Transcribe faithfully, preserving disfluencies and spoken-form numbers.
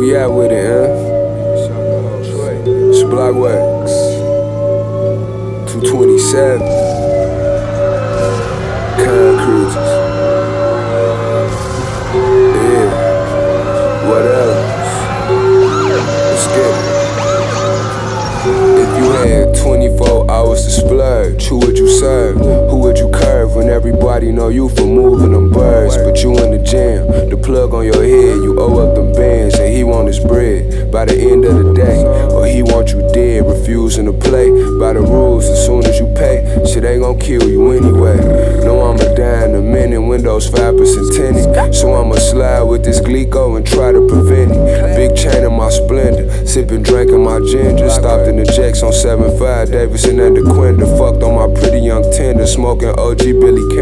we at with it, huh? It's Blockwax two twenty-seven Con Cruises. Yeah, what else? Let's get it. If you had twenty-four hours to splurge, who would you serve? Who would you curve when everybody know you for moving them birds? But you in the gym, the plug on your head, you owe up them bands, and he want his bread by the end of the day. Or he want you dead, refusing to play by the rules. As soon as you pay, shit ain't gon' kill you anyway. Know I'ma die in a minute, Windows five percent tinted. So I'ma slide with this Glico and try to prevent it. Big chain in my Splendor, sipping, drinking my ginger. Stopped in the Jacks on seven five, Davidson and the Quinta. Fucked on my pretty young tender, smoking O G Billy Ken.